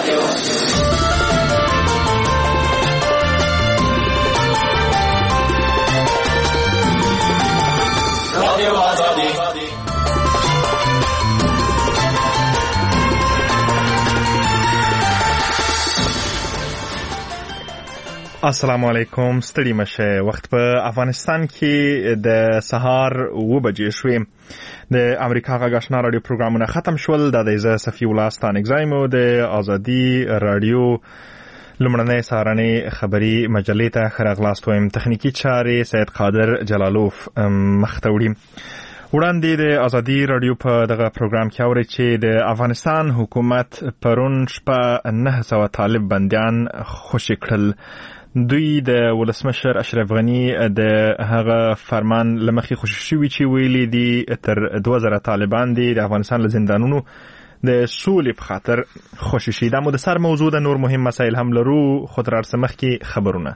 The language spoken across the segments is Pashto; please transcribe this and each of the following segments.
السلام علیکم. ستړي مشه. وخت په افغانستان کې د سهار 9 بجې شوې. د امریکا غږ آشنا رادیو پروګرامونه ختم شول. د دې صفي ولستان اگزایمو د ازادي رادیو لمړنۍ سهارنۍ خبري مجلې ته خراغلاست وایم. تخنیکی چارې سید قادر جلالوف مختوړي. وړاندې د ازادي رادیو په دغه پروګرام کې اوري چې د افغانستان حکومت پرون شپه 900 طالب بنديان خوشي کړل. دوی د ولسمشر اشرف غنی د هغه فرمان لمخې خوشي شوي چې ویلي دي تر 2000 طالبان دي د افغانستان له زندانونو د سولې په خاطر خوشي شي. دا مو د سر موضوع د نور مهم مسایل هم لرو. خو تر څه مخکې خبرونه.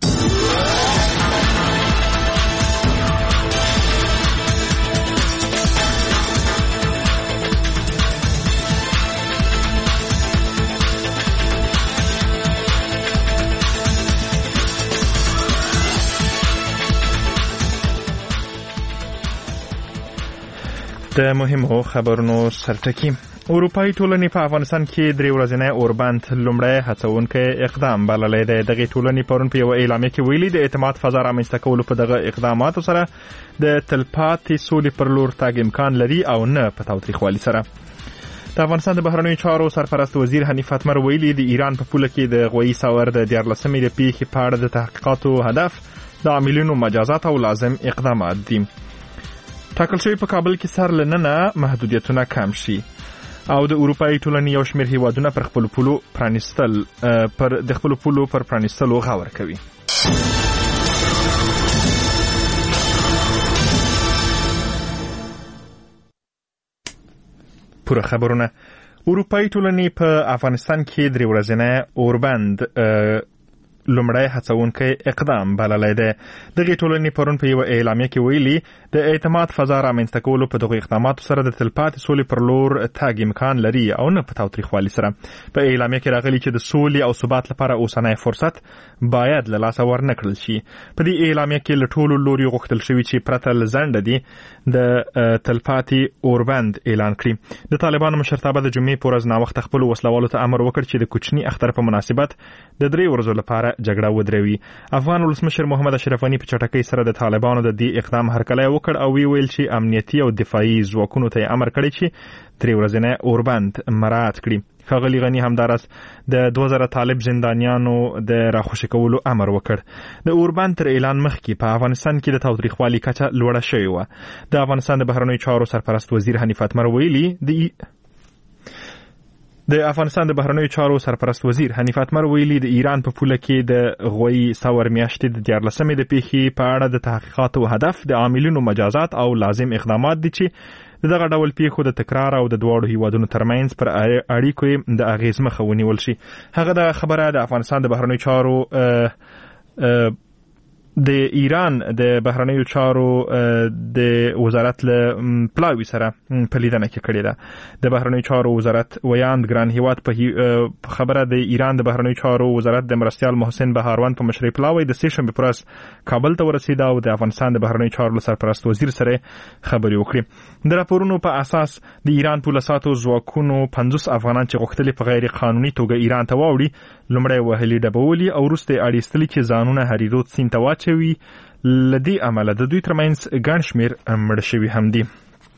د مهمو خبرونو سرټکی. اروپایي ټولنې په افغانستان کې 3 ورځې اوربند لومړی هڅونکي اقدام بللی دی. دغه ټولنې پرون په یو اعلامیه کې ویلي د اعتماد فضا رامنځته کولو په دغه اقداماتو سره د تلپاتې سولې پر لور تګ امکان لري او نه په تاوتریخوالي سره. د افغانستان د بهرنیو چارو سرپرست وزیر حنیف اتمر ویلي د ایران په پوله کې د غویي ساور د 14مې د پیښې په اړه د تحقیقاتو هدف د عاملینو مجازات او لازم اقدامات دي. ټاکل شوی په کابل کې سر لننه محدودیتونه کم شي او د اروپایي ټولنې یو شمېر هیوادونه پر خپل پولو پرانیستلو غور کوي. پوره خبرونه. اروپایي ټولنې په افغانستان کې 3 ورځې اوربند لومړی هڅونکي اقدام بللی دی. دغه ټولنې پرون په یو اعلامیه کې ویلي د اعتماد فضا رامنځته کولو په دغه اقداماتو سره د تلپاتې سولې پر لور تګ امکان لري او نه په تاوتریخوالي سره. په اعلامیه کې راغلي چې د سولې او ثبات لپاره اوسنی فرصت باید له لاسه ورنکړل شي. په دې اعلامیه کې له ټولو لوري غوښتل شوي چې پرته له ځنډه دي د تلپاتې اوربند اعلان کړي. د طالبانو مشرتابه د جمعې په ورځ ناوخته خپلو وسلوالو ته امر وکړ چې د کوچني اختر په مناسبت د 3 ورځو لپاره جګړه ودروي. افغان ولسمشر محمد اشرف غنی په چټکۍ سره د طالبانو د دې اقدام هرکلی وکړ او ویل چې امنیتي او دفاعي ځواکونو ته امر کړی چې 3 ورځې اوربند مراعات کړي. ښاغلي غنی همدارس د 2000 طالب زندانیانو د راخوشي کولو امر وکړ. د اوربند تر اعلان مخکې په افغانستان کې د تاوتریخوالي کچه لوړه شوې وه. د افغانستان د بهرنیو چارو سرپرست وزیر حنیف اتمر ویلي د افغانستان د بهرنیو چارو سرپرست وزیر حنیف اتمر ویلي د ایران په پوله کې د غویي ساور میاشتې د 14مې د پیښې په اړه د تحقیقاتو هدف د عاملینو مجازات او لازم اقدامات دي چې دغه ډول پیښو د تکرار او د دواړو هیوادونو ترمنځ پر اړیکو د اغیز مخه ونیول شي. هغه د خبره د افغانستان د بهرنیو چارو د ایران د بهرنیو چارو د وزارت له پلاوی سره په لیدنه کې کړې ده. د بهرنیو چارو وزارت ویاند ګران هیواد په خبره د ایران د بهرنیو چارو وزارت د مرستیال محسن بهاروند په مشرۍ پلاوی د 3 شنبې پر ورځ کابل ته ورسېد او د افغانستان د بهرنیو چارو سرپرست وزیر سره خبرې وکړې. د راپورونو په اساس د ایران پولیسو ځواکونو 50 افغانان چې غوښتل په غیر قانوني توګه ایران ته واوړي لومړی وهلي ډبولي او وروسته اړیستلي چې ځانونه هریرود سیند ته واچوي. لدی عمله د دوی ترمنځ ګڼ شمېر مړه شوي هم دي.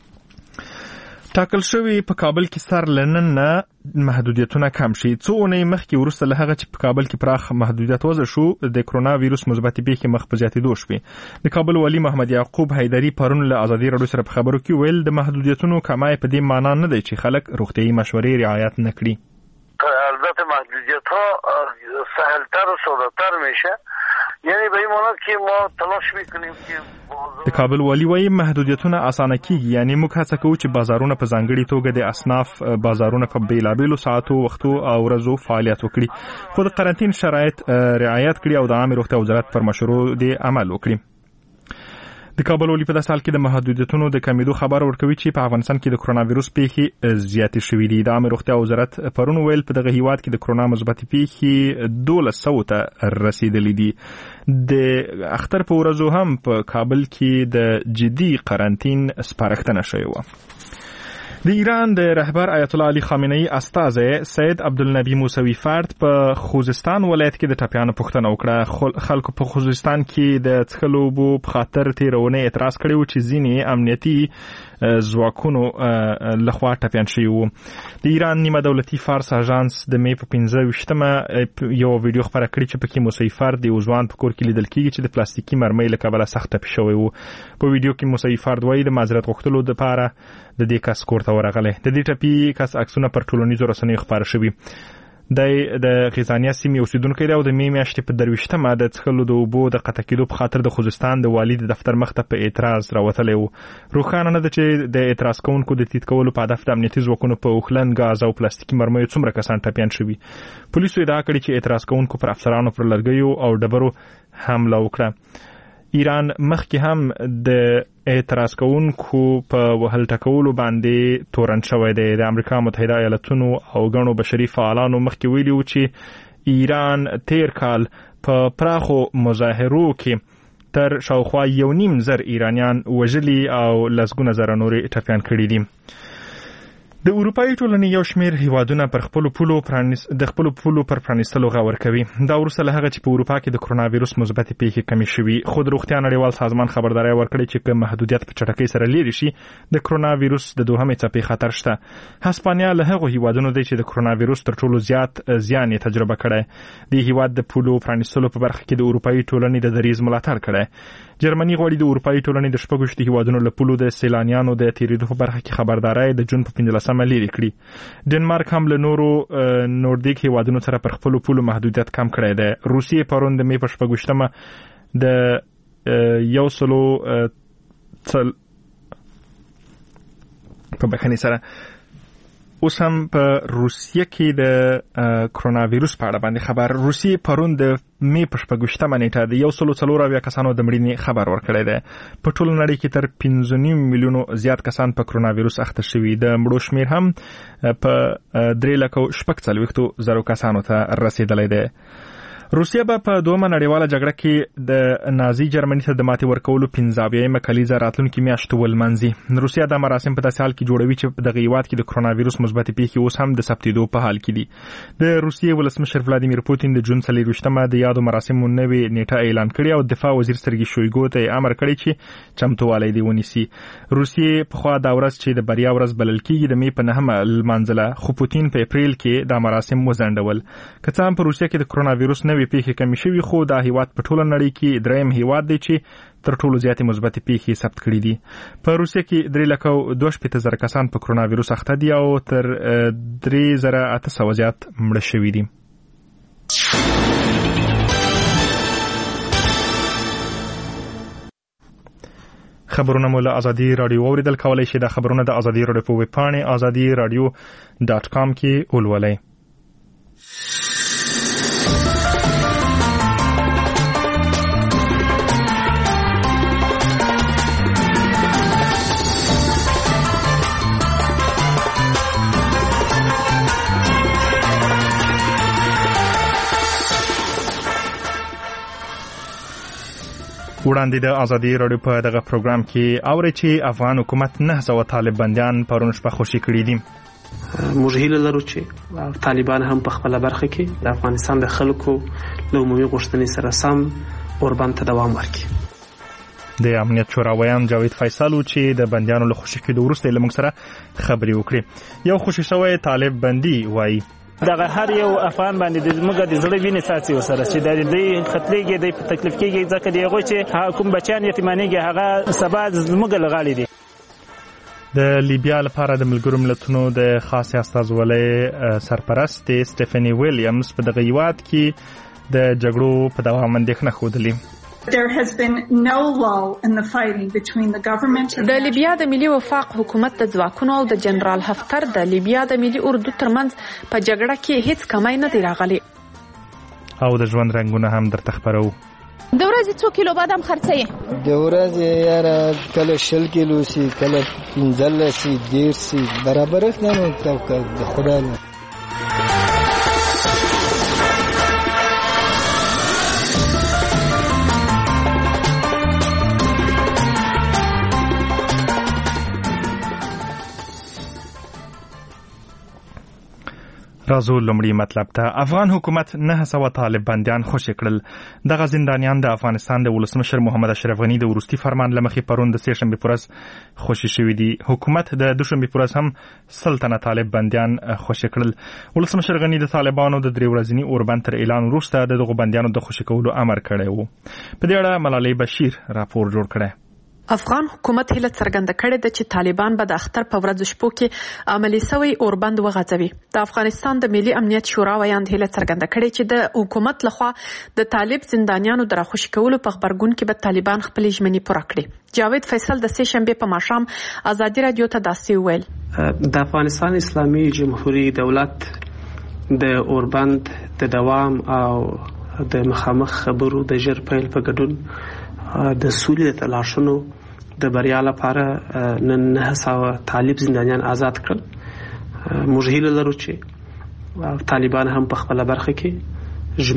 ټاکل شوی په کابل کې سر لننه محدودیتونه کم شي. څو اونۍ مخکې وروسته له هغه چې په کابل کې پراخ محدودیت وضع شو د کرونا ویروس مثبتې پیښې مخ په زیاتېدو شوې. د کابل والي محمد یعقوب حیدري پرون له ازادي رادیو سره په خبرو کې ویل د محدودیتونو کمای په دې معنا نه دی چې خلک روغتیايي مشورې رعایت نه کړي. البته محدودیت‌ها سهل‌تر و ساده‌تر میشه، یعنی به این معنی که ما تلاش میکنیم که د کابل والی وايي محدودیتونه اسانه کیږي. یعنی موږ هڅه کوو چې بازارونه په ځانګړي توګه د اصناف بازارونه په بیلابیلو ساعتو وختو او ورځو فعالیت وکړي، خو د قرنطین شرایط رعایت کړي او د عامه روغتیا وزارت پر مشورو د عمل وکړي. د کابل ولي په داسې حال کې د محدودیتونو د کمیدو خبر ورکوي چې په افغانستان کې د کرونا وایروس پیښې زیاتې شوې دي. د عامه روغتیا وزارت پرون ویل په دغه هیواد کې د کرونا مثبتې پیښې 1200 ته رسیدلې دي. د اختر په ورځو هم په کابل کې د جدي قرنطین سپارښتنه شوې وه. د ایران د رهبر آیت الله علي خامنه‌ای استازی سید عبدالنبی موسوی فرد په خوزستان ولایت کې د ټاپیانو پوښتنه وکړه. خلکو په خوزستان کې د څښلو اوبو په خاطر تیرونه اعتراض کړی و چې ځینې امنیتي ځواکونو لخوا ټاپیان شوي وو. د ایران نیمه دولتي فارس اژانس د می په 15مه یو ویډیو خپره کړی چې پکې موسوی فرد د ځوان په کور کې لیدل کېږي چې د پلاستیکي مرمۍ له کبله سخت ټپي شوی وو. په ویډیو کې موسوی فرد وایي د معذرت غوښتلو لپاره د دې کس کور ته ورغلی. د دې ټپي کس عکسونه پر ټولنیزو رسنیو خپاره شوي. د غزانیه سیمې اوسیدونکی دی او د می میاشتې په 23مه د څښلو د اوبو د قطع کېدو په خاطر د خوزستان د والي د دفتر مخ ته په اعتراض راوتلی و. روښانه نه ده چې د اعتراض کوونکو د تیت کولو په هدف د امنیتي ځواکونو په اوښلن ګاز او پلاستیکي مرمیو څومره کسان ټپیان شوي. پولیسو ادعا کړې چې اعتراض کوونکو پر افسرانو پر لرګیو او ډبرو حمله وکړه. ایران مخکې هم د اعتراض کوونکو په وهل ټکولو باندې تورن شوی دی. د امریکا متحده ایالتونو او غنو بشري فعالانو مخکې ویلي و چې ایران تیر کال په پراخو مظاهرو کې تر شاوخوا 1.5 ایرانیان وژلي او لسګونه زره نورې ټپیان کړي دي. د اروپایي ټولنې یو شمېر هیوادونه پر خپلو پولو پر پرانیستلو غور کوي. دا وروسته له هغه چې په اروپا کې د کرونا وایروس مثبتې پیښې کمې شوي. خو د روغتیا نړیوال سازمان خبرداری ورکړی چې که محدودیت په چټکۍ سره لرې شي د کرونا وایروس د دوهمې څپې خطر شته. هسپانیا له هغو هیوادونو دی چې د کرونا وایروس تر ټولو زیات زیان یې تجربه کړی. د هیواد د پولو پرانیستلو په برخه کې د اروپایي ټولنې د دریځ ملاتړ کړی. جرمني غواړي د اروپایي ټولنې د 16 هیوادونو له پولو د سیلانیانو د تیریدو په برخه کې خبرداری د جون په 15مه لري کړی. ډنمارک هم له نورو نوردیک هیوادونو سره پر خپلو پولو محدودیت کم کړی دی. روسیې پرون د می په 16مه د 100 په بخښنې سره اوس هم په روسیه کې د کرونا وایروس په اړه باندې خبر. روسیې پرون د می په 16مه نیټه د 140 کسانو د مړینې خبر ورکړی دی. په ټول نړۍ کې تر 5.5 میلیونو زیات کسان په کرونا وایروس اخته شوي. د مړو شمیر هم په 3,46,000 کسانو ته رسیدلی دی. روسیه به په دومره نړیواله جګړه کې د نازي جرمني ته د ماتې ورکولو 15مه کلیزه راتلونکي میاشت ولمنځي. روسیه د مراسم په داسې حال کې جوړوي چې دغه هیواد کې د کرونا وایروس مثبتې پیښې اوس هم د ثبتېدو په حال کې دي. د روسیې ولسمشر ولادیمیر پوتین د جون 24مه د یادو مراسمو نوې نیټه اعلان کړې او دفاع وزیر سرګي شویګو ته امر کړی چې چمتووالی دی ونیسي. روسیې په خوا دا ورځ چې د بریا ورځ بلل کېږي د می په 9مه لمانځله، خو پوتین په اپریل کې دا مراسم وځنډول. که څه هم په روسیه کې د کرونا وایروس نوې پیښې کمې شوي، خو دا هیواد په ټوله نړۍ کې دریم هیواد دی چې تر ټولو زیاتې مثبتې پیښې ثبت کړي دي. په روسیه کې 3,62,000 کسان په کرونا وایروس اخته دي او تر 3,800 زیات مړه شوي دي. خبرونه مو له ازادي رادیو اوریدل کولای شي. د خبرونه د ازادي رادیو په ویب پاڼې azadiradio.com کې ولولئ. وړاندې د ازادي رادیو په دغه پروګرام کې اوري چې افغان حکومت 900 طالب بنديان پرون شپه خوشي کړي دي. موږ هیله لرو چې طالبان هم په خپل برخه کې د افغانستان د خلکو له عمومي غوښتنې سره سم اوربند ته دوام ورکړي. د امنیت شوراویان جاوید فیصل چې د بنديانو له خوشي کېدو وروسته له موږ سره خبرې وکړي. یو خوشي شوی طالب بندي وایي دغه هر یو افغان باندې د زموږ د زړه وینې ساتي وسره چې د دې خطلېږي د تکلیف کېږي ځکه دیغه چې کوم بچیان یتیمانېږي هغه سبا زموږ لغالي دي. د لیبیا لپاره د ملګرو ملتونو د خاص استازولۍ سرپرست سټيفني ویلیامز په دغه هیواد کې د جګړو په دوام اندېښنه ښودلې. There has been no lull in the fighting between the government and د لیبیا د ملي وفاق حکومت د ځواکونو او د جنرال هفتر د لیبیا د ملي اردو ترمنځ په جګړه کې هیڅ کمی نه دی راغلی. او د ژوند رنگونه هم درته خبرو. د ورځې څو کیلو بادام خرڅوي؟ د ورځې یاره کله 20 کیلو سي، کله 15 سي، 10 سي، برابر نه نو د خدای نه. راځو لومړی مطلب ته. افغان حکومت 900 طالب بندیان خوشي کړل. دغه زندانیان د افغانستان د ولسمشر محمد اشرف غنی د وروستي فرمان لمخې پرون د سه شنبه پورس خوشي شوی دي. حکومت د دوشنبه پورس هم سلطنت طالب بندیان خوشي کړل. ولسمشر غنی د طالبانو د 3 ورځنی اوربند تر اعلان وروسته دغه بندیانو د خوشي کولو امر کړی وو. په دې اړه ملالۍ بشیر راپور جوړ کړی. افغان حکومت هله څرګنده کړې ده چې طالبان به د اختر په ورځ شپو کې عملی سوی اوربند وغځوي. د افغانستان د ملي امنیت شورا ویاند هله څرګنده کړې چې د حکومت لخوا د طالب زندانیانو د راخوشي کولو په خبرګون کې به طالبان خپل ژمنې پوره کړي. جاوید فیصل د سه شنبه په ماښام ازادي رادیو ته داسې ویل. د افغانستان اسلامي جمهوریت دولت د اوربند د دوام او د مخامخ خبرو د ژر پیل په ګډون د سولې د تلاشونو د بریا لپاره نن 900 طالب زندانیان آزاد کړل. موږ هیله لرو چې طالبان هم په خپل برخه کې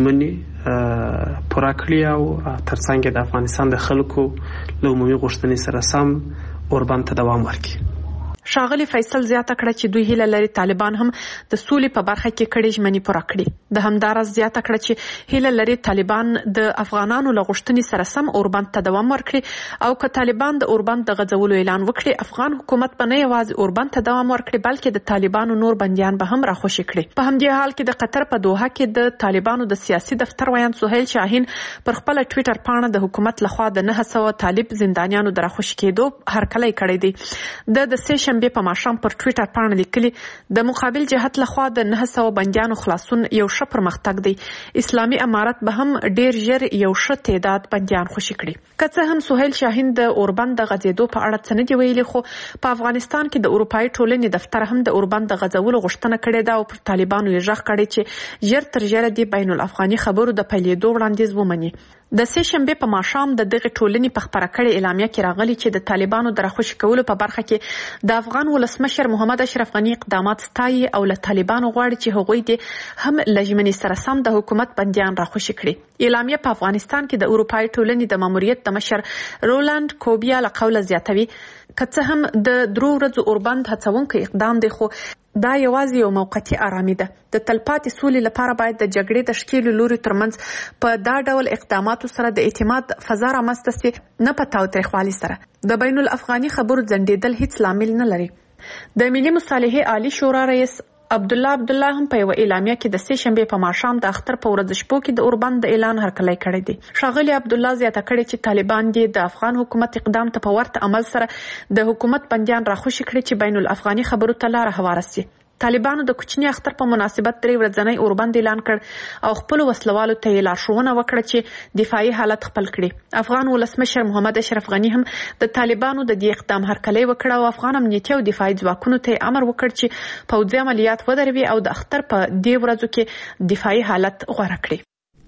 ژمنې پوره کړي او ترڅنګ د افغانستان د خلکو له عمومي غوښتنې سره سم اوربند ته دوام ورکړي. ښاغلي فیصل زیاته کړه چې دوی هیله لري طالبان هم د سولې په برخه کې کړي ژمنې پوره کړي. د همدارس زیاته کړه چې هیله لري طالبان د افغانانو له غوښتنې سره سم اوربند ته دوام ورکړي او که طالبان د اوربند د غځولو اعلان وکړي افغان حکومت به نه یوازې اوربند ته دوام ورکړي بلکې د طالبانو نور بندیان به هم راخوشي کړي. په همدې حال کې د قطر په دوحه کې د طالبانو د سیاسي دفتر ویاند سهیل شاهین پر خپل ټوئیټر پاڼه د حکومت لخوا د 900 طالب زندانیانو د راخوشي کېدو هرکلی کړی دی. د سه شنبه په ماښام پر ټوئیټر پاڼه لیکلي د مقابل جهت لخوا د 900 بندیانو خلاصون یو ښه پرمختګ دی. اسلامي امارت به هم ډیر ژر یو ښه تعداد بندیان خوشي کړي. که څه هم سهیل شاهین د اوربند د غځېدو په اړه څه نه دی ویلي خو په افغانستان کې د اروپایي ټولنې دفتر هم د اوربند د غځولو غوښتنه کړې ده او پر طالبانو یې غږ کړی چې ژر تر ژره د بین الافغاني خبرو د پیلېدو وړاندیز ومني. د سه شنبه په ماښام د دغه ټولنې په خبره کړې اعلامیه کې راغلي چې د طالبانو د راخوشي کولو په برخه کې د افغان ولسمشر محمد اشرف غنی اقدامات ستایي او له طالبانو غواړي چې هغوی دې هم له ژمنې سره سم د حکومت بندیان راخوشي کړي. اعلامیه په افغانستان کې د اروپایي ټولنې د ماموریت د مشر رولند کوبیا له قوله زیاتوي که څه هم د 3 ورځو اوربند هڅونکی اقدام دی خو دا یوازې یو موقتي آرامي ده. د تلپاتې سولې لپاره باید د جګړې د ښکېلو لوري ترمنځ په دا ډول اقداماتو سره د اعتماد فضا رامنځته سي نه په تاوتریخوالي سره. د بین الافغاني خبرو ځنډېدل هیڅ لامل نه لري. د ملي مصالحې عالی شورا رئیس عبدالله هم په یو اعلامیه کې د سه شنبه په ماښام د اختر په ورځ شپو کې د اوربند د اعلان هرکلی کړی دی. ښاغلي عبدالله زیاته کړې چې طالبان دې د افغان حکومت اقدام ته په ورته عمل سره د حکومت بندیان راخوشي کړي چې بین الافغاني خبرو ته لاره هواره سي. طالبانو د کوچني اختر په مناسبت 3 ورځنی اوربند اعلان کړ او خپل وسلوالو ته یې لارښوونه وکړه چې دفاعي حالت خپل کړي. افغان ولسمشر محمد اشرف غنی هم د طالبانو د دې اقدام هرکلی وکړ او افغان امنیتي او دفاعي ځواکونو ته امر وکړ چې پوځي عملیات ودروي او د اختر په دې ورځو کې دفاعي حالت غوره کړي.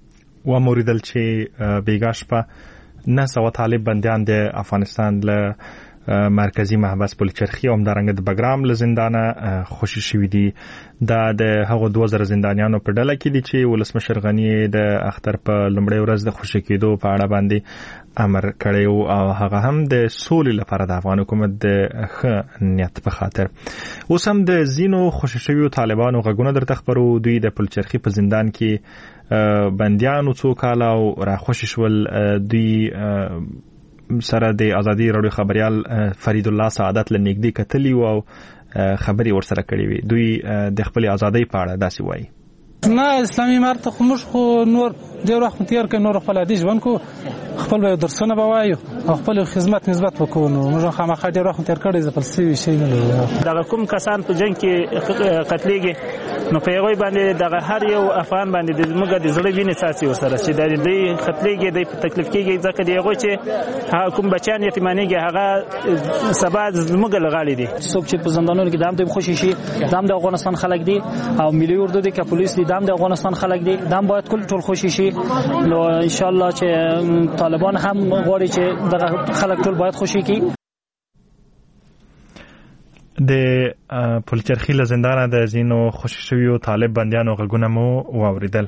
وموریدل چې بیګا شپه 900 طالب بندیان د افغانستان له مرکزی محبس پلچرخی او همدارنګه د بګرام له زندانه خوشي شوی دي. دا د هغو 2000 زندانیانو په ډله کې دي چې ولسمشر غنی د اختر په لومړۍ ورځ د خوشي کېدو په اړه باندې امر کړی او هغه هم د سولې لپاره د افغان حکومت د ښه نیت په خاطر. اوس هم د زینو خوشي شویو طالبانو غږونه درته خبرو. دوی د پلچرخی په زندان کې بندیانو څو کاله او راخوشي شول. دوی سره د ازادي راډیو خبريال فرید الله سعادت لنګدي کتلی او خبري ورسره کړې وي. دوی د خپل ازادۍ په اړه داسې وایي. نه اسلامي امارت خو موږ خو نور ډېر وخت تیر کړ، نور خپل عادي ژوند کو خپل درسونه به وایو او خپل خدمت نسبت وکړو. نو موږ خامخا ډېر وخت تیر کړی ځکه څه شي نه لري. دغه کوم کسان په جنگ کې قتلېږي نو په یوه باندې دغه هر یو افغان باندې موږ د زړه وینې ساسي ورسره چې د دې قتلېږي د تکلیف کېږي ځکه دی هغه چې کوم بچان یتیمانېږي هغه سبا زموږ لغالي دي. څوک چې په زندانونو کې د هم خوشي شي د افغانستان خلک دي او ملي اردو دي که پولیس دي دام د افغانستان خلک دي دام باید ټول خوشي شي. نو ان شاء الله چې طالبان هم غواړي چې دغه خلک ټول باید خوشي کی. د پلچرخي له زندانه د زینو خوشي شویو طالب بندیانو غږونه مو واوریدل.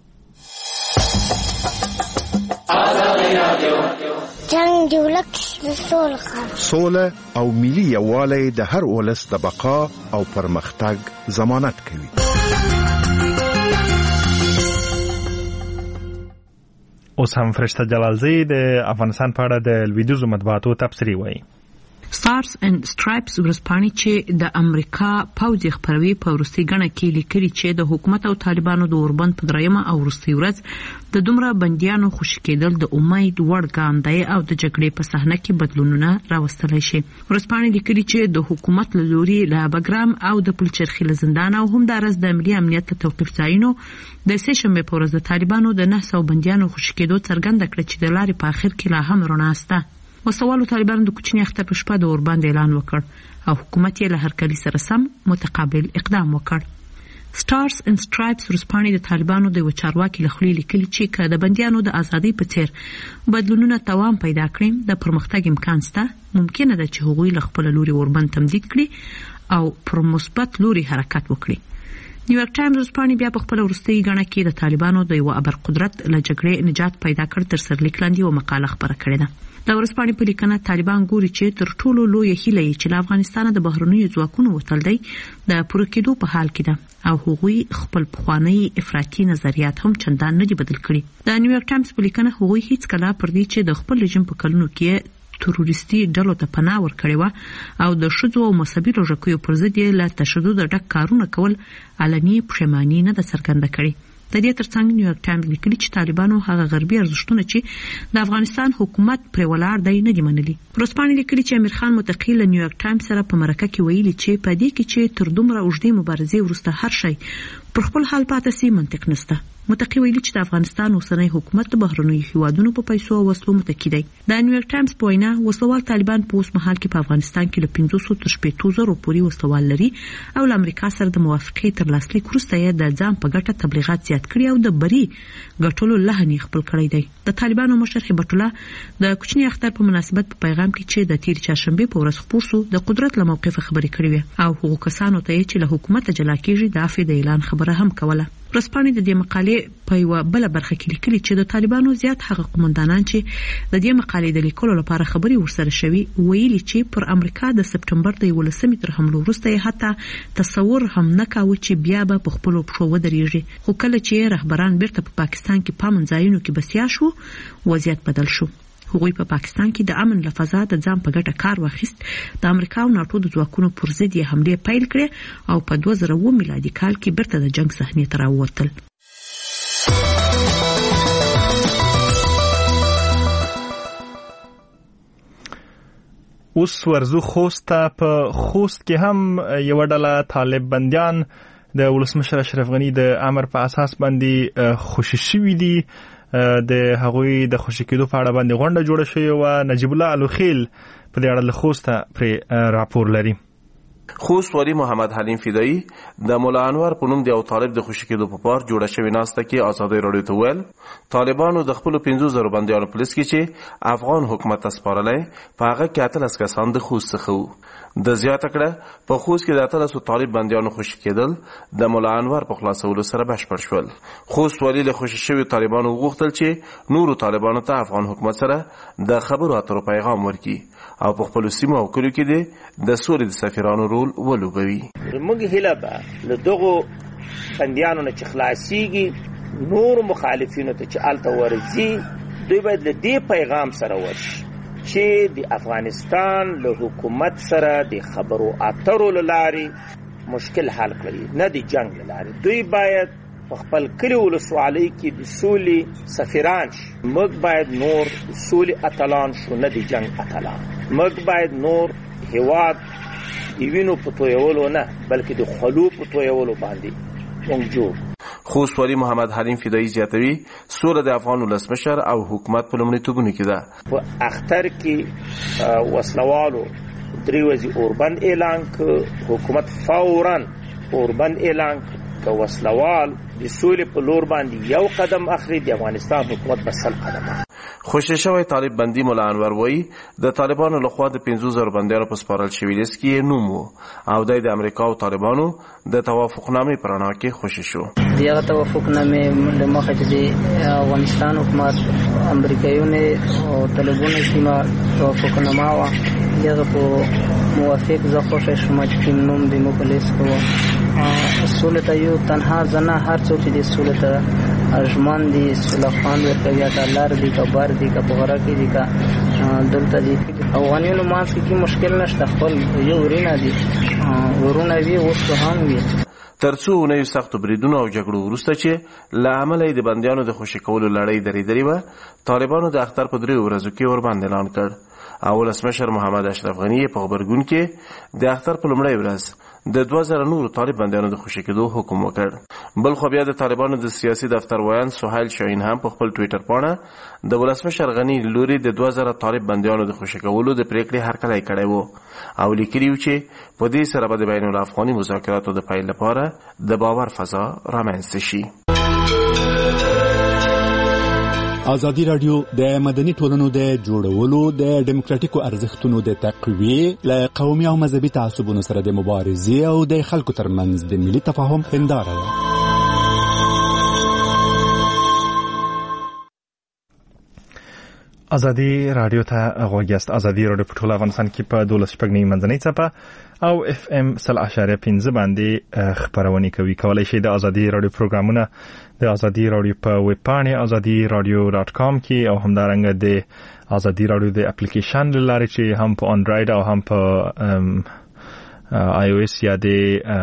جنگ جوړک سوله او ملي یووالی د هر ولس د بقا او پرمختګ ضمانت کوي. اوس هم فرشته جلالزی د افغانستان په اړه د لویدیځو مطبوعاتو تبصرې وایي. Stars and Stripes ورځپاڼې چې د امریکا پوځ خبروي په وروستي غڼه کې لیکلي چې د حکومت او طالبانو د اوربند په درېمه او وروستي ورځ د دومره بنديانو خوشي کېدل د امید وړ ګام دی او د جګړې په صحنه کې بدلونونه راوستلی شي. ورځپاڼې لیکلي چې د حکومت له لوري له بګرام او د پلچرخي له زندان او هم د د ملي امنیت له توقیف ځایونو د سهشنبه په ورځ د طالبانو د 900 بنديانو خوشي کېدو څرګنده کړه چې د لارې په اخر کې لا هم رڼاسته. وسوالو طالبانو د کوچني اختر په شپه د اوربند اعلان وکړ او حکومت یې له هرکلي سره سم متقابل اقدام وکړ. Stars and Stripes ورځپاڼې د طالبانو د چارواکي له خولې لیکلي چې که د بنديانو د ازادۍ په څیر بدلونونه توام پیدا کړي د پرمختګ امکان شته. ممکنه ده چې هغوی له خپل لوري اوربند تمدید کړي او پر مثبت لوري حرکت وکړي. نیویارک ټایمز ورځپاڼې بیا په خپل وروستي غڼه کې د طالبانو د یو ابرقدرت له جګړې نجات پیدا کړ تر سرلیک لاندې یو مقاله خبره کړې ده. د ورځپاڼې په لیکنه طالبان ګوري چې تر ټولو لوی هیله یې چې له افغانستان د بهرنیو ځواکونو وتل دی د پوره کېدو په حال کې ده او هغوی خپل پخوانی افراطي نظریات هم چندان نه دي بدل کړي. د نیویارک ټایمز په لیکنه هغوی هیڅ کله پر دې چې د خپل رژیم په کلونو کې تروریستي ډلو ته پناه ورکړې و او د ښځو او مذهبي روژکیو پر ضد یې له تشدد ډک کارونه کول علني پښیماني نه ده څرګنده کړې. د دې ترڅنګ نیویارک ټایمز لیکلي چې طالبانو هغه غربي ارزښتونه چې د افغانستان حکومت پر ولاړ دی نه دي منلي. ورځپاڼې لیکلي چې امیر خان متقی له نیویارک ټایمز سره په مرکه کې ویلي چې په دې کې چې تر دومره اوږدې مبارزې وروسته هر شی پر خپل حال پاتې سي منطق نشته. متقی ویلي چې د افغانستان اوسنی حکومت د بهرنیو هیوادونو په پیسو او وسلو متکی دی. د نیویارک ټایمز په وینا وسلوال طالبان په اوس مهال کې په افغانستان کې له 500 تر 600 پورې وسلوال لري او له امریکا سره د موافقې تر لاسلیک وروسته یې د ځان په ګټه تبلیغات زیات کړي او د بری ګټلو لهنی خپل کړی دی. د طالبانو مشر هیبت الله د کوچني اختر په مناسبت په پیغام کې چې د تیر چهارشنبه په ورځ خبر شو د قدرت له موقف خبرې کړې او هغو کسانو ته چې له حکومت جلا کېږي د عفو د اعلان خبره هم کوله. ورځپاڼې د دې مقالې په یو بل برخه کې لیکلي چې د طالبانو زیات هغه قومندانان چې د دې مقالې د لیکلو لپاره خبري ورسره شوي ویلي چې پر امریکا د سپټمبر د 11 تر حمله وروسته حتی تصور هم نه کاوه چې بیا به په خپل پښو ودرېږي. خو کله چې رهبران بیرته په پاکستان کې په منځایونو کې بسیا شو وضعیت بدل شو. هغوی په پاکستان کې د امن لفظا د ځان په ګټه کار واخیست. د امریکا او ناتو د ځواکونو پر ضد یې حمله پیل کړې او په 2009 میلادي کال کې بیرته د جنگ صحنې ته راووتل. اوس ورزو خوست په خوست کې هم یو ډله طالب بندیان د ولسمشر اشرف غنی د امر په اساس باندې خوشی شوي دي. د هغوی د خوشی کېدو په اړه باندې غونډه جوړه شوې و. نجیب الله الوخیل په دې اړه له خوسته پر راپور لري. خوست والی محمد حلیم فدایی د مولا انور په نوم د یو طالب د خوشی کېدو په پار جوړه شوې ناسته کې ازادي راډیو ته ویل طالبانو د خپل 15000 بندیانو پولیس کې چې افغان حکومت تسپارلای په هغه کې 13 کسان د خوست څخه د زیاته کړه په خوست کې د 13 طالب بندیانو خوشی کېدل د مولا انور په خلاصولو سره بشپړ شول. خوست والی له خوشی شوی طالبانو غوښتل چې نورو طالبانو ته افغان حکومت سره د خبرو اترو پیغام ورکړي او په خپل سیمه او کلیو کې د سولې د سفیرانو رول ولوبوي. موږ هیله به له دغو بندیانو نه چې خلاصيږي نور مخالفینو ته چې الته ورځي دوی باید له دې پیغام سره ورشي چې د افغانستان له حکومت سره د خبرو اترو لارې مشکل حل کړي نه د جنگ لارې. دوی باید په خپل کلی ولسوالۍ کې د سولې سفیران شي. موږ باید نور سولې اتلان شو نه د جنگ اتلان. موږ باید نور هیواد د وینو په تویولو نه بلکې د خلو په تویولو باندې موږ جوړ. خوست والی محمد حلیم فدایی زیاتوي سوله د افغان ولسمشر او حکومت په لومړیتوبونو کې ده. په اختر کې وسلوالو 3 ورځې اوربند اعلان ک حکومت فوراً اوربند اعلان که وسلوال د سولې په لور باندې یو قدم اخلي، د افغانستان حکومت به 100 قدم اخلي. خوشی شوی طالب بندي مولا انور وایي د طالبانو لخوا د 50,000 بندیانو په سپارل شوي لیست کې نوم و او د امریکا او طالبانو د توافقنامې په رڼا کې خوشی شو. دغه توافقنامې له مخې چې د افغانستان حکومت امریکایانو او طالبانو کې توافقنامه وه، دغه په موافق زه خوشی شوم چې کوم نوم د مو په لیست کې و. سولې ته یو تنها زنه هر څوک چې د سولې ته ژمن دي، سوله خوند ورکوي، که لار دي که بر دي که په غره کې دي که دلته دي. افغانانو منځ کې مشکل نشته، خپل یو ورونه دي، ورونه وي اوس هم وي. تر څو اونیو سختو بریدونو او جګړو وروسته چې له امله یې د بندیانو د خوشي کولو لړۍ درېدلې وه، طالبانو د اختر په 3 ورځو کې ورباندې اعلان کړ او ولسمشر محمد اشرف غني په غبرګون کې د اختر په لومړۍ ورځ د 2000 نورو طالب بندیانو د خوشي کېدو حکم وکړ. بل خو بیا د طالبانو د سیاسي دفتر ویان سهیل شاهین هم په خپل ټویټر پاڼه د ولسمشر غني لوري د 2000 طالب بندیانو د خوشي کولو د پریکړې هرکلی کړی و او لیکلي و چې په دې سره به د بین الافغاني مذاکراتو د پیل لپاره د باور فضا رامنځته شي. ازادي راډیو د مدني ټولنو د جوړولو د ډیموکراتیکو ارزښتونو د تقویه له قومي او مذهبي تعصبونو سره د مبارزې او د خلکو ترمنځ د ملي تفاهم هنداره ده. ازادي راډیو ته غوږ یاست. ازادي راډیو په ټول افغانستان کې په 12 منځنۍ څپه او FM 0.5 باندې خبرونه کوي. کولای شئ د ازادي راډیو پروګرامونه د ازادي راډیو په ویب پاڼه azadi.radio.com کې او همدارنګه د ازادي راډیو د اپلیکیشن لاره چې هم په انډراید او هم په iOS یا د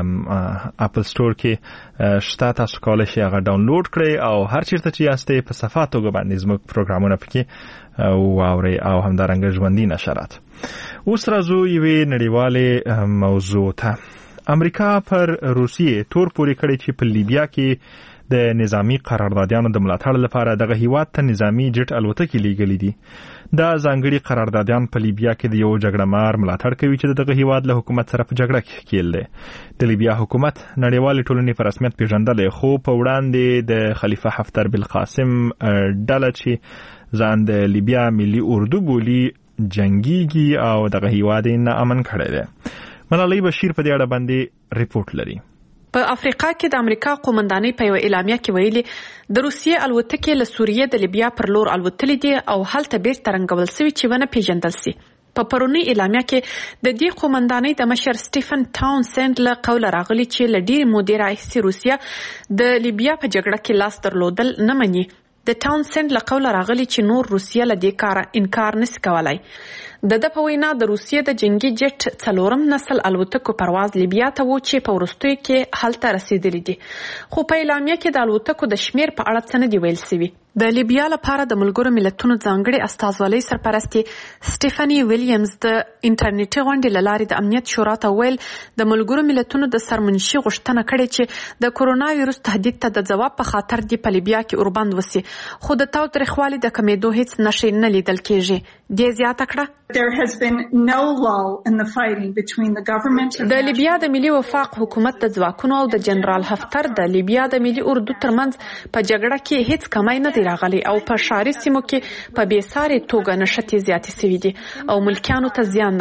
اپل سٹور کې شته، تاسو کولای شئ هغه ډاونلوډ کړئ او هر چیرته چې یاستئ په صفحه توګه باندې زموږ پروګرامونه پکې واورئ او همدارنګه ژوندۍ نشرات. اوس راځو یوې نړیوالې موضوع ته. امریکا پر روسیې تور پورې کړی چې په لیبیا کې د نظامی قراردادیانو د ملاتړ لپاره دغه هیواد ته نظامی جټ الوتکې لیږلې دي. دا ځانګړي قراردادیان په لیبیا کې د یو جګړه مار ملاتړ کوي چې دغه هیواد له حکومت سره په جګړه کې کېل دی. د لیبیا حکومت نړیوال ټولنې په رسمیت پیژندلې، خو په وړاندې د خلیفه حفتر بالقاسم ډله چې ځان د لیبیا ملي اردو بولی جنگيږي او دغه هیواد نه امن کړی دی. ملالۍ بشیر په دې اړه باندې ریپورت لري. په افریقا کې د امریکا قومندانۍ په یو اعلامیه کې ویلي د روسیې الوتکې له سوریې د لیبیا پر لور الوتلې دي او هلته بیرته رنګول شوي چې ونه پیژندل سي. په پرونی اعلامیه کې د دې قومندانۍ د مشر سټیفن ټاونسند له قوله راغلي چې له ډېرې مودې راهیسې روسیه د لیبیا په جګړه کې لاس درلودل نه مني. د ټاونسند له قوله راغلي چې نور روسیه له دې کاره انکار نشي کولای. د په وینا د روسیې د جنگي جټ 4 نسل الوتکو پرواز لیبیا ته و چې په وروستیو کې هلته رسیدلی دي، خو په اعلامیه کې د الوتکو د شمیر په اړه څه نه دی ویل شوي. د لیبیا لپاره د ملګرو ملتونو ځانګړي استازولۍ سرپرستي سټیفني ویلیامز د انټرنیټي غونډې له لارې د امنیت شورا ته ویل د ملګرو ملتونو د سرمنشي غوښتنه کړې چې د کورونا وایروس تهدید ته د ځواب په خاطر دی په لیبیا کې اوربند وسی، خو د تاوتریخوالي د کمیدو هیڅ نښې نه لیدل کېږي. دې زیاته کړه There has been no lull in the fighting between the government and د لیبیا د ملي وفاق حکومت د ځواکونو او د جنرال حفتر د لیبیا د ملي اردو ترمنځ په جګړه کې هیڅ کمی نه دی راغلی او په ښاري سیمو کې په بېساري توګه نښتې زیاتې شوي دي او ملکیانو ته زیان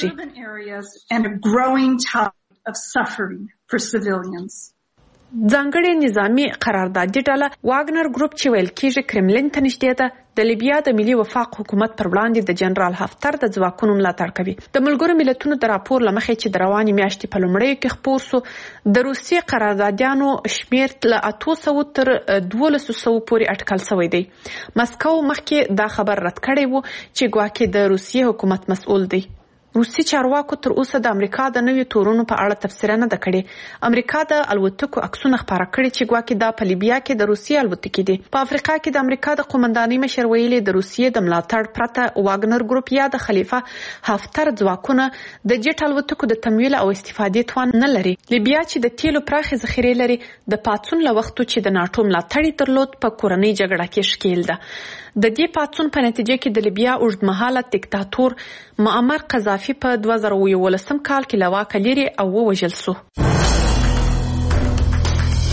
رسیږي. and a growing tide of suffering for civilians. ځانګړي نظامی قراردادي ډله واګنر ګروپ چې ویل کېږي کرملین ته نږدې ده د لیبیا د ملي وفاق حکومت پر وړاندې د جنرال حفتر د ځواکونو ملاتړ کوي. د ملګرو ملتونو د راپور له مخې چې د روانې میاشتې په لومړیو کې خپور سو د روسیې قراردادیانو شمیر له 800 تر 1200 پورې اټکل شوی دی. مسکو مخکې دا خبر رد کړی و چې ګواکې د روسیې حکومت مسؤل دی. روسي چارواکو تر اوسه د امریکا د نویو تورونو په اړه تفسیر نه ده کړې. امریکا د الوتکو عکسونه خپاره کړي چې ګواکې دا په لیبیا کې د روسیې الوتکې دي. په افریقا کې د امریکا د قومندانۍ مشر ویلي د روسیې د ملاتړ پرته واګنر ګروپ یا د خلیفه حفتر ځواکونه د جټ الوتکو د تمویل او استفادې توان نه لري. لیبیا چې د تیلو پراخې ذخیرې لري د پاڅون له وختو چې د ناټو ملاتړ درلود په کورنۍ جګړه کې ښکیل ده. د دې پاڅون په نتیجه کې د لیبیا اوږدمهاله دیکتاتور معمر قذافي په 2011 کال کې له واکه لري او ووژل شو.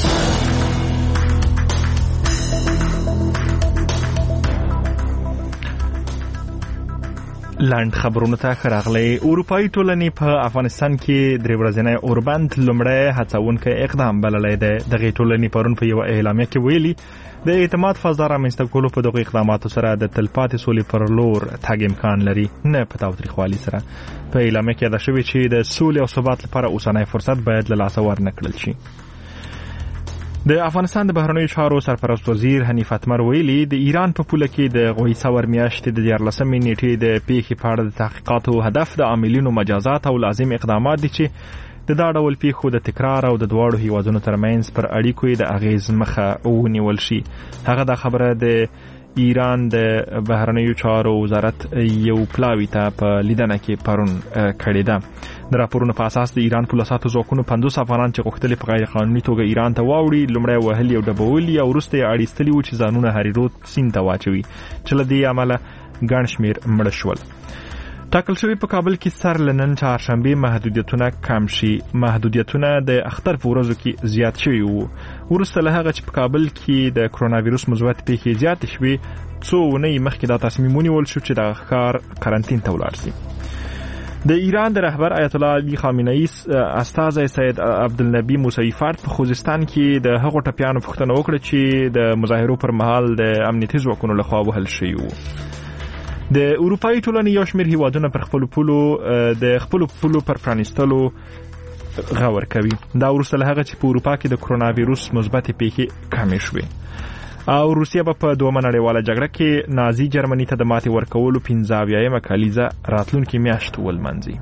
لاند خبرونه ته راغلي. اروپאי ټولنې په افغانستان کې درې ورځې اوربند لومړی هڅونکی اقدام بللی دی. دغه ټولنې پرون په یو اعلامیه کې ویلي د اعتماد فضا رامنځته کولو په دغه اقداماتو سره د تلپاتې سولې پر لور تګ امکان لري، نه په تاوتریخوالي سره. په اعلامیه کې یاده شوې چې د سولې او ثبات لپاره اوسنی فرصت باید له لاسه ورنکړل شي. د افغانستان د بهرنیو چارو سرپرست وزیر حنیف اتمر ویلي د ایران په پوله کې د غویثور میاشتې د 14 نیټې د پیښې په اړه د تحقیقاتو هدف د عاملینو مجازات او لازم اقدامات دي چې د دا ډول پیښو د تکرار او د دواړو هیوادونو ترمنځ پر اړیکو د اغیز مخه ونیول شي. هغه دا خبره د ایران د بهرنیو چارو وزارت یو پلاوی ته په لیدنه کې پرون کړې ده. د راپورونو په اساس د ایران پولیسو ځواکونو 50 افغانان چې غوښتل په غیر قانوني توګه ایران ته واوړي لومړی وهلي او ډبولي او وروسته یې اړیستلي و چې ځانونه هریرود سیند ته واچوي چې له دې امله ګڼ شمېر مړه شول. ټاکل شوی په کابل کې سر لنن چهارشنبه محدودیتونه کم شي. محدودیتونه د اختر په ورځو کې زیات شوي وو وروسته له هغه چې په کابل کې د کرونا وایرس مثبت پیښې زیاتې شوې. څو اونۍ مخکې دا تصمیم ونیول شو چې دغه ښار قرنطین ته ولاړ شي. د ایران د رهبر آیت الله علی خامنه‌ای استازی سید عبدالنبی موسوی فرد په خوزستان کې د هغو ټپیانو پوښتنه وکړه چې د مظاهرو پر مهال د امنیتي ځواکونو لخوا وهل شوي وو. د اروپאי ټولنې یو شمېر هیوادونه پر خپلو پولو پر پرانیستلو غور کوي. دا وروسته له هغه چې په اروپا کې د کرونا وایرس مثبتې پیښې کمې شوې او روسیه به په دویمه نړیواله جګړه کې نازي جرمني ته د ماتې ورکولو 15 کلیزه راتلونکې میاشت ولمنځي.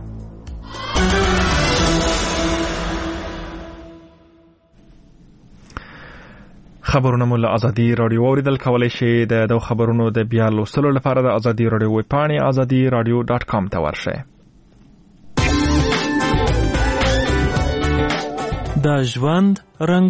خبرونه مو له ازادي رادیو اوریدل کولای شئ. د خبرونو د بیا لوستلو لپاره د ازادي رادیو ویب پاڼې azadiradio.com ته ورشئ. د ژوند رنګ